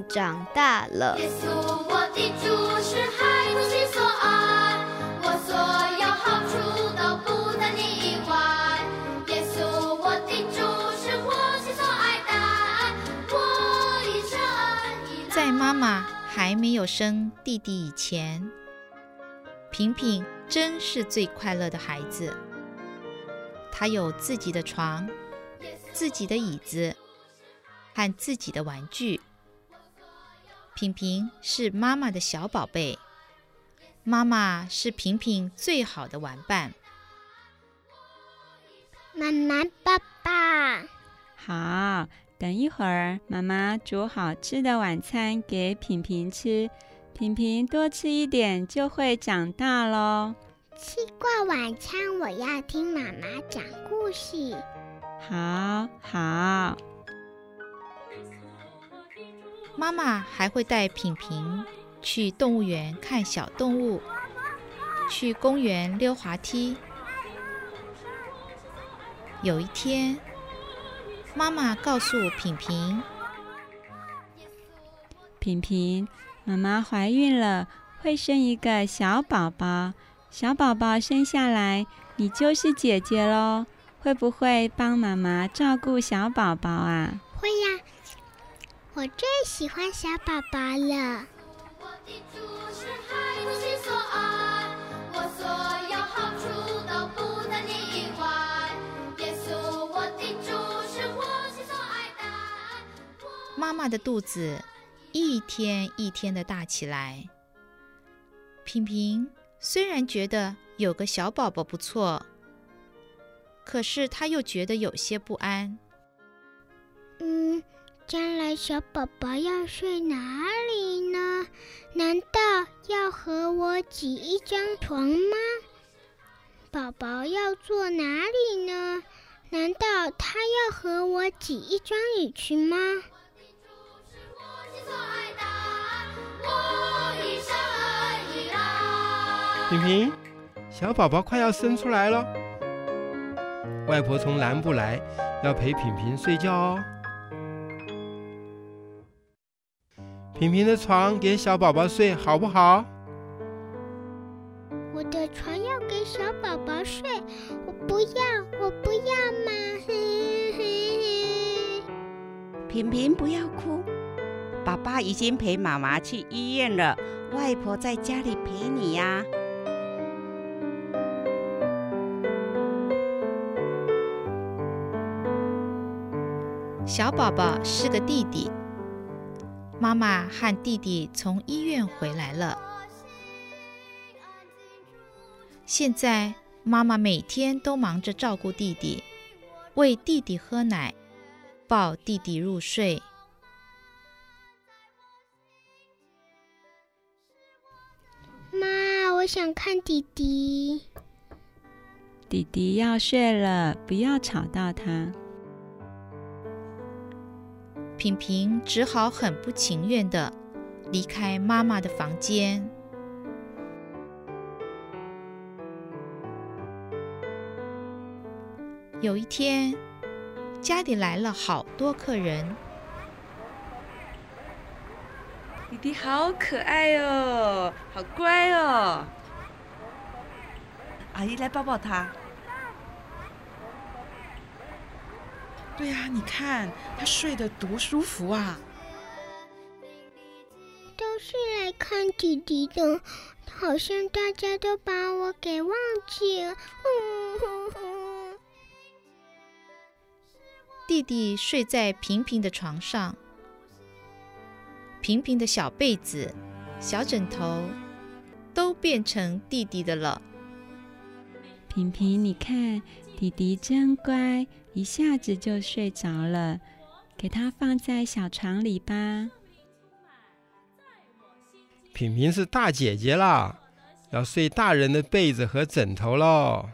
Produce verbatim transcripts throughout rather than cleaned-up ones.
长大了。 耶稣，我的主是孩子心所爱，我所有好处都不在你以外。耶稣，我的主是我心所爱戴，我一生依赖。 在妈妈还没有生弟弟以前，平平真是最快乐的孩子。他有自己的床，自己的椅子和自己的玩具。平平是妈妈的小宝贝，妈妈是平平最好的玩伴。 妈妈，爸爸， 好，等一会儿妈妈煮好吃的晚餐给平平吃，平平多吃一点就会长大咯。 吃过晚餐，我要听妈妈讲故事。 好好。 妈妈还会带平平去动物园看小动物，去公园溜滑梯。有一天，妈妈告诉平平： 平平，妈妈怀孕了，会生一个小宝宝。小宝宝生下来，你就是姐姐咯，会不会帮妈妈照顾小宝宝啊？ 会呀，我最喜欢小宝宝了。 我的主是孩子心所爱，我所有好处都不在你以外。耶稣，我的主是我心所爱戴。 妈妈的肚子一天一天的大起来。平平虽然觉得有个小宝宝不错，可是他又觉得有些不安。 嗯，将来小宝宝要睡哪里呢？难道要和我挤一张床吗？宝宝要坐哪里呢？难道他要和我挤一张椅去吗？ 平平，小宝宝快要生出来了，外婆从南部来，要陪平平睡觉哦。平平的床给小宝宝睡好不好？ 我的床要给小宝宝睡，我不要，我不要嘛！嘿嘿嘿。 平平不要哭，爸爸已经陪妈妈去医院了，外婆在家里陪你呀。 小宝宝是个弟弟，妈妈和弟弟从医院回来了。现在妈妈每天都忙着照顾弟弟，喂弟弟喝奶，抱弟弟入睡。 妈，我想看弟弟。 弟弟要睡了，不要吵到他。 平平只好很不情愿地离开妈妈的房间。有一天，家里来了好多客人。 弟弟好可爱哦，好乖哦。阿姨来抱抱他。对呀、啊，你看他睡得多舒服啊！ 都是来看弟弟的，好像大家都把我给忘记了。嗯哼哼。 弟弟睡在平平的床上，平平的小被子、小枕头都变成弟弟的了。 平平，你看，弟弟真乖，一下子就睡着了，给他放在小床里吧。 平平是大姐姐啦，要睡大人的被子和枕头咯。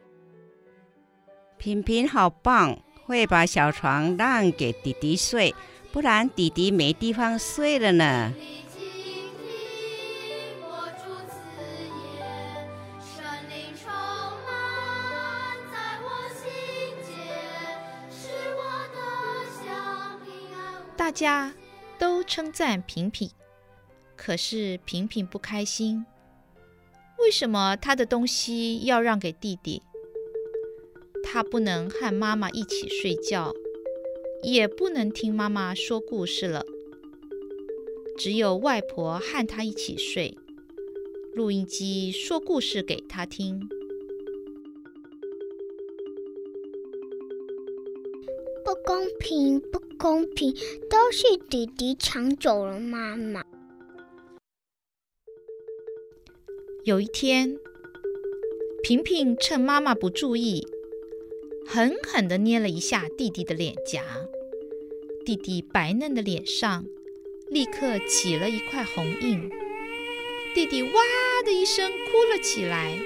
平平好棒，会把小床让给弟弟睡，不然弟弟没地方睡了呢。 大家都称赞平平，可是平平不开心。为什么他的东西要让给弟弟？他不能和妈妈一起睡觉，也不能听妈妈说故事了。只有外婆和他一起睡，录音机说故事给他听。 不公平，不公平，都是弟弟抢走了妈妈。 有一天，平平趁妈妈不注意，狠狠地捏了一下弟弟的脸颊。弟弟白嫩的脸上立刻起了一块红印，弟弟哇的一声哭了起来。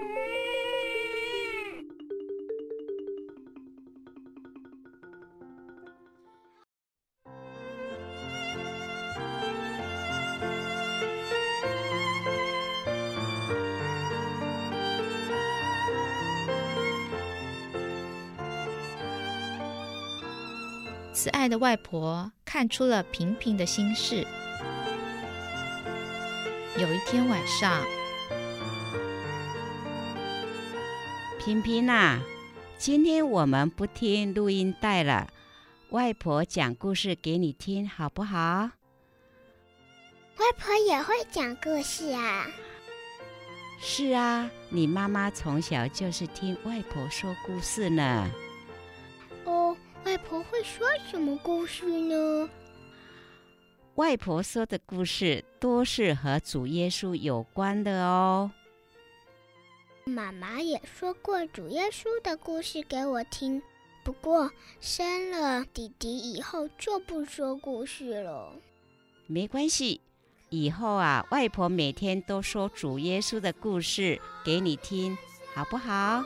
慈爱的外婆看出了平平的心事。有一天晚上， 平平啊，今天我们不听录音带了，外婆讲故事给你听好不好？ 外婆也会讲故事啊？ 是啊，你妈妈从小就是听外婆说故事呢。 哦，外婆会说什么故事呢？ 外婆说的故事都是和主耶稣有关的哦。 妈妈也说过主耶稣的故事给我听，不过生了弟弟以后就不说故事了。 没关系，以后啊，外婆每天都说主耶稣的故事给你听，好不好？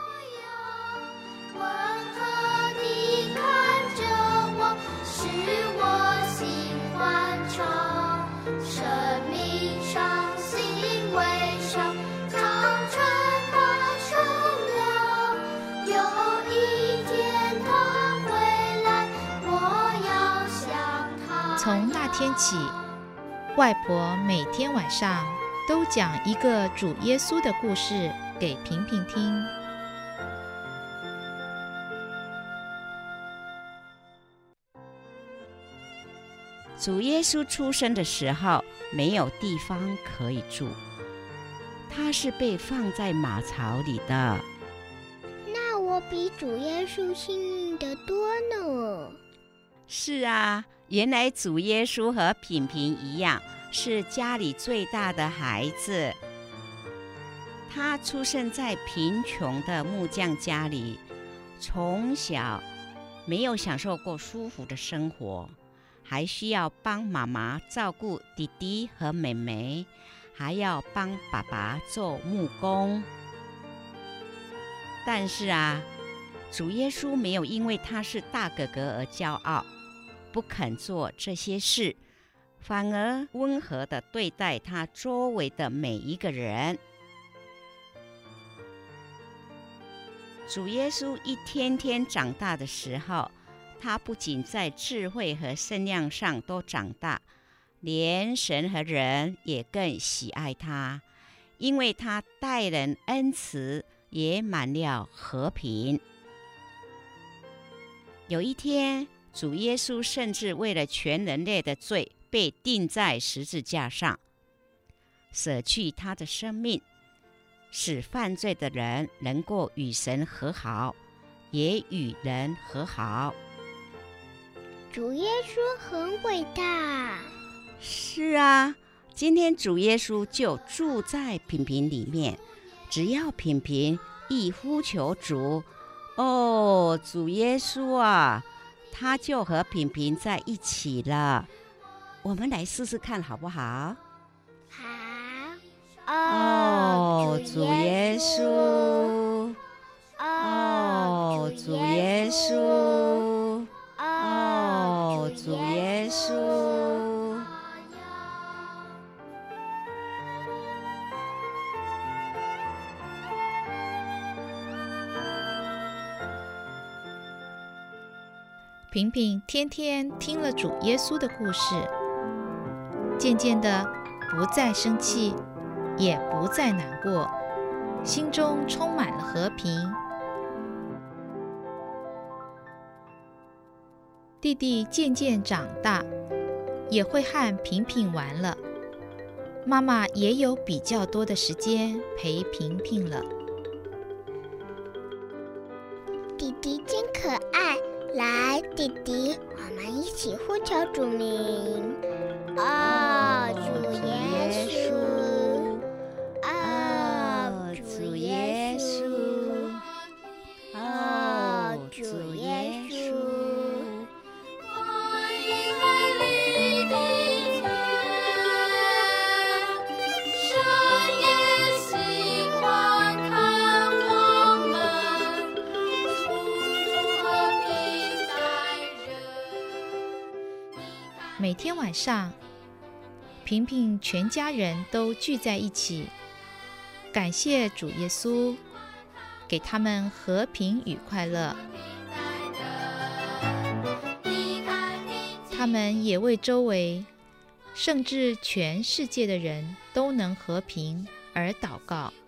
从那天起，外婆每天晚上都讲一个主耶稣的故事给平平听。 主耶稣出生的时候没有地方可以住，他是被放在马槽里的。 那我比主耶稣幸运得多呢。 是啊，原来主耶稣和平平一样，是家里最大的孩子。他出生在贫穷的木匠家里，从小没有享受过舒服的生活，还需要帮妈妈照顾弟弟和妹妹，还要帮爸爸做木工。但是啊，主耶稣没有因为他是大哥哥而骄傲，不肯做这些事，反而温和地对待他周围的每一个人。主耶稣一天天长大的时候，他不仅在智慧和身量上都长大，连神和人也更喜爱他，因为他待人恩慈，也满了和平。有一天，主耶稣甚至为了全人类的罪被钉在十字架上，舍去他的生命，使犯罪的人能够与神和好，也与人和好。 主耶稣很伟大。 是啊，今天主耶稣就住在平平里面，只要平平一呼求主，哦，主耶稣啊，他就和平平在一起了。我们来试试看好不好？ 好。 哦，主耶稣，哦，主耶稣，哦，主耶稣。 平平天天听了主耶稣的故事， 渐渐的不再生气，也不再难过，心中充满了和平。弟弟渐渐长大，也会和平平玩了。妈妈也有比较多的时间陪平平了。 弟弟真可爱，来，弟弟，我们一起呼求主名。哦，主耶稣，哦，主耶稣，哦，主耶稣。 每天晚上，平平全家人都聚在一起，感谢主耶稣，给他们和平与快乐。他们也为周围，甚至全世界的人都能和平而祷告。